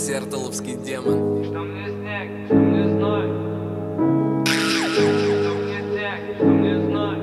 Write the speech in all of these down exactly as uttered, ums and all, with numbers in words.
Сертоловский демон. Что мне снег, что мне зной, что мне снег, что мне зной,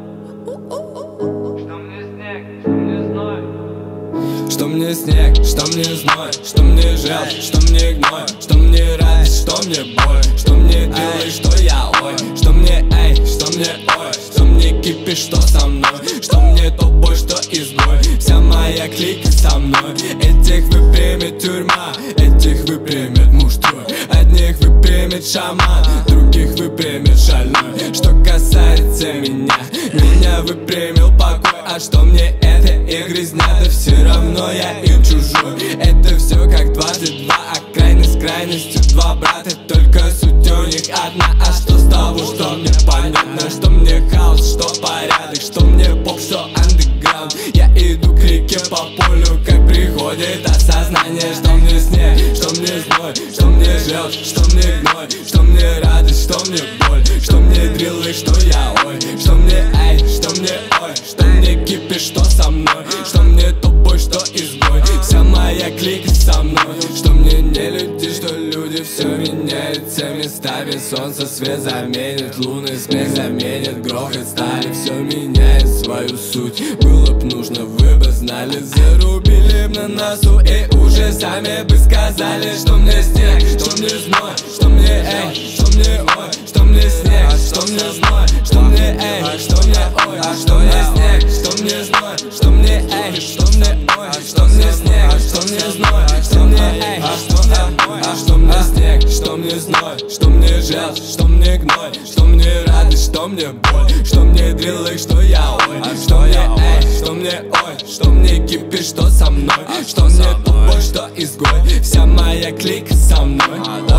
что мне снег, что мне зной, что мне снег, что мне зной, что мне желчь, что мне гной, что мне радость, что мне боль, что мне делай, что я ой, что мне эй, что мне ой, что мне кипиш, что со мной, что мне тупой, что изгой, вся моя клика со мной. Этих выпрямит тюрьма, этих выпрямит муштрой, одних выпрямит шаман, других выпрямит шальной. Что касается меня, меня выпрямил покой, а что мне это их грязня, да все равно я им чужой. Это все как дважды два, а крайность с крайностью два брата, только суть у них одна. А что с того, что мне понятно, что мне хаос, что порядок, что мне поп, что андеграунд. Я иду к реке по полю, как приходит осознание, что мне снег, что мне зной, что мне желчь, что мне гной, что мне радость, что мне боль, что мне дриллы, что я ой, что мне эй, что мне ой, что мне кипиш, что со мной, что мне тупой, что изгой, вся моя клика со мной. Что мне не люди, что люди, все меняется местами, солнце свет заменит, лунный смех заменит, грохот стали, все меняет свою суть. Было б нужно, вы бы знали, зарубили б на носу и уже сами бы сказали, что мне снег, что мне зной, что мне эй, что мне ой, что мне снег, что мне зной, что мне эй, что мне ой, а что мне снег, что мне зной, что мне эй, что мне ой, что мне снег, что мне зной, что мне эй, а что мне ой, а что мне снег, что мне зной, что мне желчь, что мне гной, что мне радость, что мне боль, что мне дриллы, что я ой, а что мне эй, что мне ой, что мне кипиш, что со мной, что мне тупой, что изгой, вся моя клика со мной.